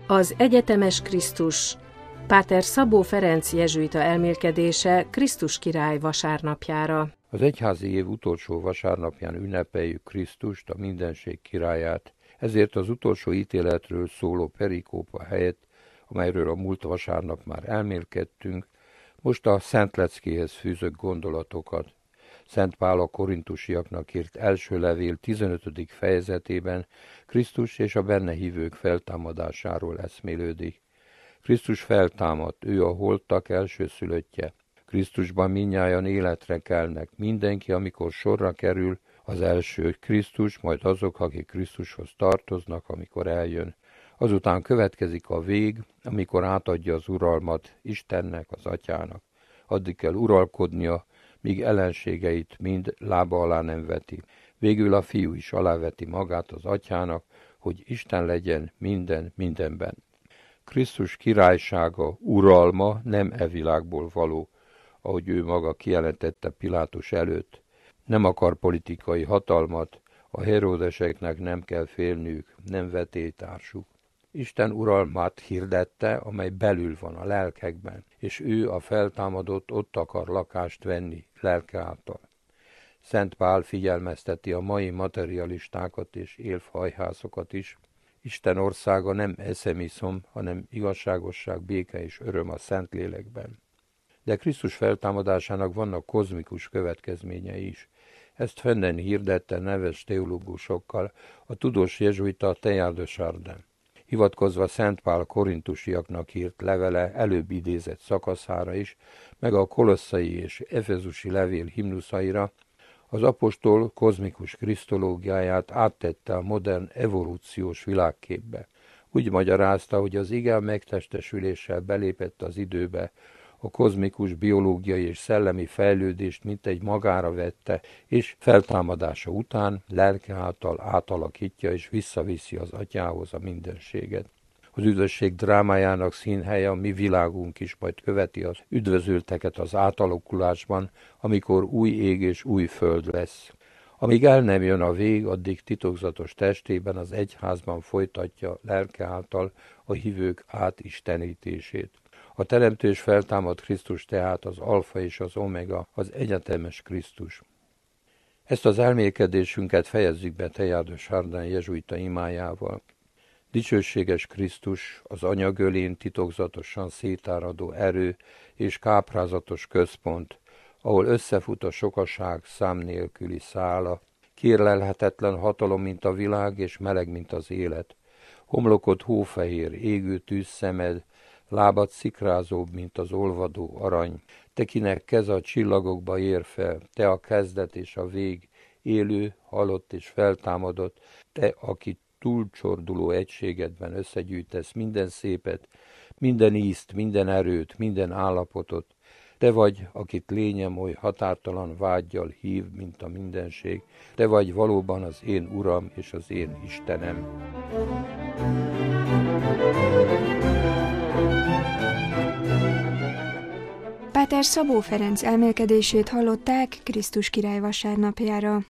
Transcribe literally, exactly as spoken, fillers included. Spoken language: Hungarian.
Az egyetemes Krisztus, Páter Szabó Ferenc jezsuita elmélkedése Krisztus király vasárnapjára. Az egyházi év utolsó vasárnapján ünnepeljük Krisztust, a mindenség királyát, ezért az utolsó ítéletről szóló perikópa helyett, amelyről a múlt vasárnap már elmélkedtünk, most a Szentleckéhez fűzök gondolatokat. Szent Pál a korintusiaknak írt első levél tizenötödik fejezetében Krisztus és a benne hívők feltámadásáról eszmélődik. Krisztus feltámadt, ő a holtak elsőszülöttje. Krisztusban mindnyájan életre kelnek, mindenki, amikor sorra kerül, az első Krisztus, majd azok, akik Krisztushoz tartoznak, amikor eljön. Azután következik a vég, amikor átadja az uralmat Istennek, az Atyának. Addig kell uralkodnia, míg ellenségeit mind lába alá nem veti. Végül a Fiú is aláveti magát az Atyának, hogy Isten legyen minden mindenben. Krisztus királysága, uralma nem e világból való, ahogy ő maga kijelentette Pilátus előtt. Nem akar politikai hatalmat, a Heródeseknek nem kell félniük, nem vetélytársuk. Isten uralmát hirdette, amely belül van a lelkekben, és ő a feltámadott ott akar lakást venni, lelke által. Szent Pál figyelmezteti a mai materialistákat és élfhajhászokat is. Isten országa nem eszemiszom, hanem igazságosság, béke és öröm a Szentlélekben. De Krisztus feltámadásának vannak kozmikus következményei is. Ezt fennen hirdette neves teológusokkal a tudós jezsuita Teilhard de Chardin. Hivatkozva Szent Pál korintusiaknak írt levele előbb idézett szakaszára is, meg a kolosszai és efezusi levél himnuszaira, az apostol kozmikus krisztológiáját áttette a modern evolúciós világképbe. Úgy magyarázta, hogy az ige megtestesüléssel belépett az időbe, a kozmikus biológiai és szellemi fejlődést mintegy magára vette, és feltámadása után lelke által átalakítja és visszaviszi az Atyához a mindenséget. Az üdvösség drámájának színhelye a mi világunk is majd követi az üdvözülteket az átalakulásban, amikor új ég és új föld lesz. Amíg el nem jön a vég, addig titokzatos testében az egyházban folytatja lelke által a hívők átistenítését. A teremtő és feltámadt Krisztus tehát az alfa és az omega, az egyetemes Krisztus. Ezt az elmélkedésünket fejezzük be Teilhard de Chardin jezsuita imájával. Dicsőséges Krisztus, az anyagölén titokzatosan szétáradó erő és káprázatos központ, ahol összefut a sokaság szám nélküli szála, kérlelhetetlen hatalom, mint a világ, és meleg, mint az élet. Homlokod hófehér, égő tűzszemed, lábad szikrázóbb, mint az olvadó arany. Te, kinek keze a csillagokba ér fel, te a kezdet és a vég, élő, halott és feltámadott, te, aki túlcsorduló egységedben összegyűjtesz minden szépet, minden ízt, minden erőt, minden állapotot. Te vagy, akit lényem oly határtalan vággyal hív, mint a mindenség. Te vagy valóban az én Uram és az én Istenem. Páter Szabó Ferenc elmélkedését hallották Krisztus király vasárnapjára.